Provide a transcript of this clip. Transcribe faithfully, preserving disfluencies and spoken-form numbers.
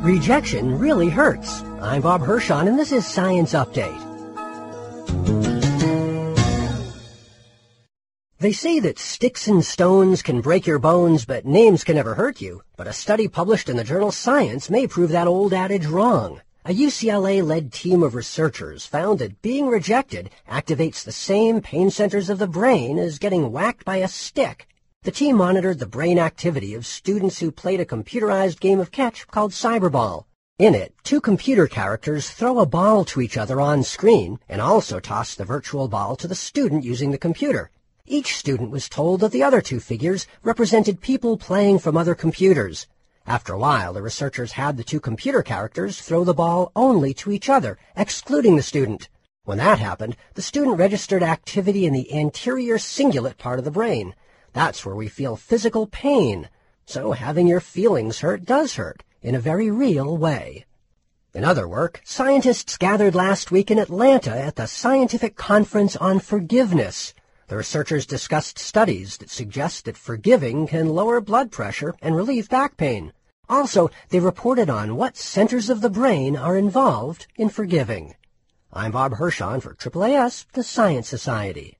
Rejection really hurts. I'm Bob Hirschon, and this is Science Update. They say that sticks and stones can break your bones, but names can never hurt you. But a study published in the journal Science may prove that old adage wrong. A U C L A-led team of researchers found that being rejected activates the same pain centers of the brain as getting whacked by a stick. The team monitored the brain activity of students who played a computerized game of catch called Cyberball. In it, two computer characters throw a ball to each other on screen and also toss the virtual ball to the student using the computer. Each student was told that the other two figures represented people playing from other computers. After a while, the researchers had the two computer characters throw the ball only to each other, excluding the student. When that happened, the student registered activity in the anterior cingulate part of the brain. That's where we feel physical pain. So having your feelings hurt does hurt, in a very real way. In other work, scientists gathered last week in Atlanta at the Scientific Conference on Forgiveness. The researchers discussed studies that suggest that forgiving can lower blood pressure and relieve back pain. Also, they reported on what centers of the brain are involved in forgiving. I'm Bob Hirschon for A A A S, the Science Society.